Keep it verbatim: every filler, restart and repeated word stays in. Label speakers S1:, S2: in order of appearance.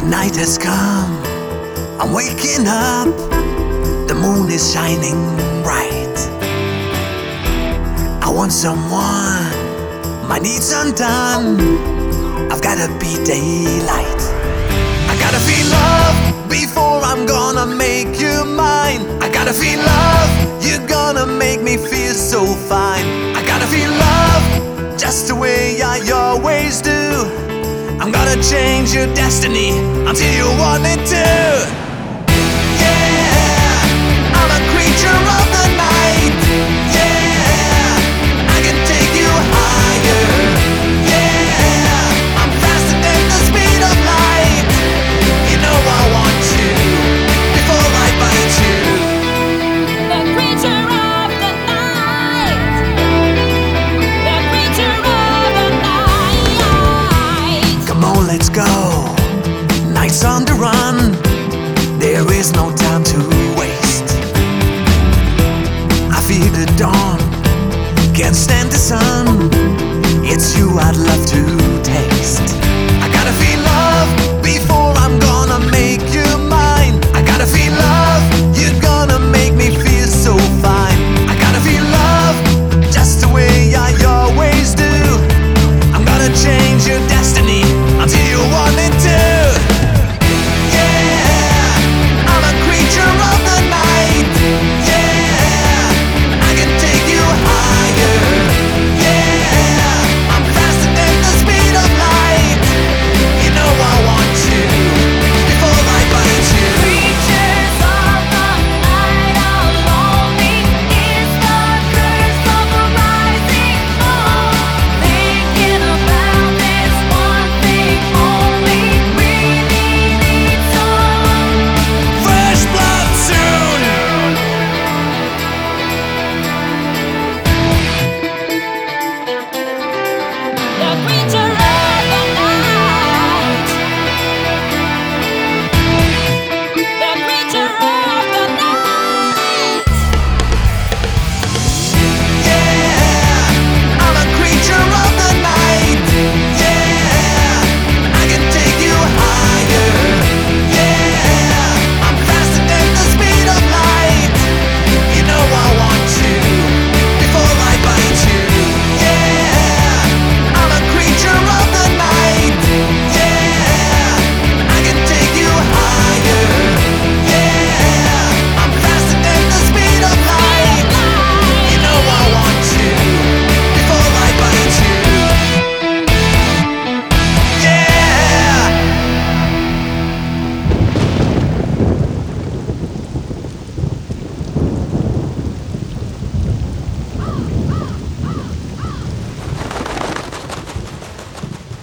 S1: Night has come, I'm waking up. The moon is shining bright. I want someone, my needs undone. I've gotta be daylight. I gotta feel love before I'm gonna make you mine. I gotta feel love, you're gonna make me feel so fine. I gotta feel love, just the way I always do. I'm gonna change your destiny until you want me to.